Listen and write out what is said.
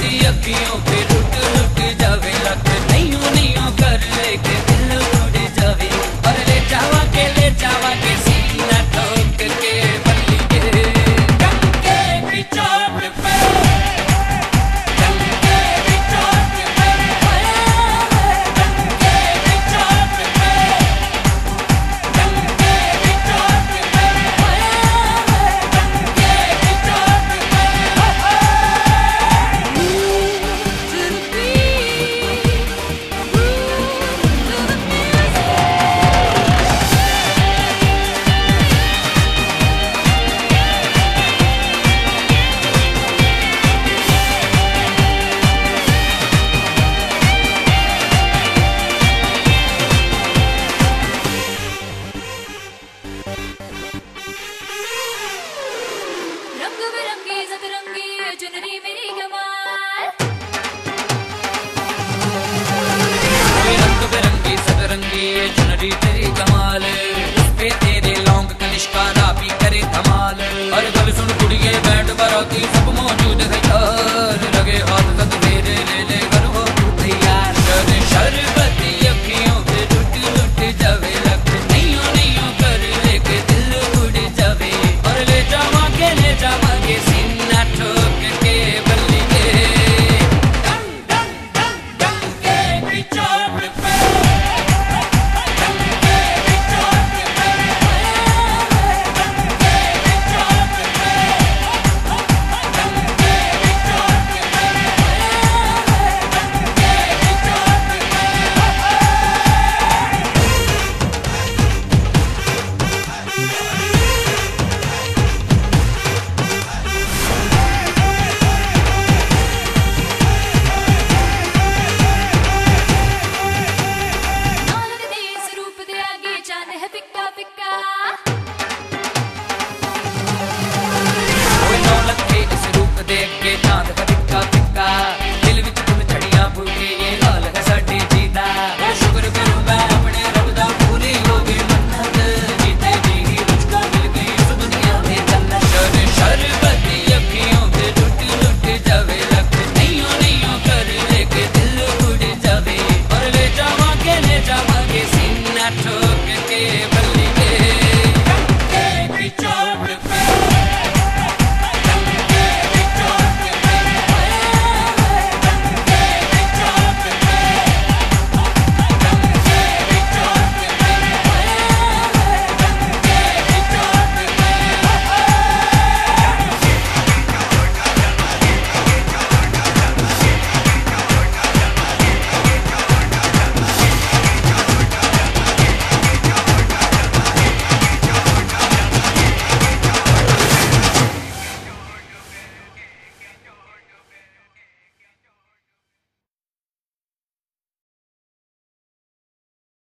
अखियों पे root root जावे लख नहीं कर लेके दिल उड़ जावे और ले जावा के सीना ठोक के बल्ली के डंके की चोट पे डंके की चोट पे डंके की चोट पे डंके की चोट पे डंके की चोट पे रंग बिरंगी सतरंगी चुनरी मेरी कमाल रंग बिरंगी सतरंगी चुनरी तेरी कमाल पे तेरे लौंग कनिष्का रापी करे धमाल और गल सुन कुड़िए बैंड बाराती सब मौजूद है यार लगे हाथ तक मेरे ले कर हो तैयार कर शरबती अखियों पे लुट लुट जावे लख नहीं कर लेके दिल उड़ जावे और ले जावांगे सीना ठोक के बल्ली के डंग डंग डंग डंके की चोट पे डंके की चोट पे डंके की चोट पे डंके की चोट पे डंके की चोट नालक दे इस रूप दे आगे चांद है फिक्का फिक्का कोई नौलख के इस रूप देख के चांद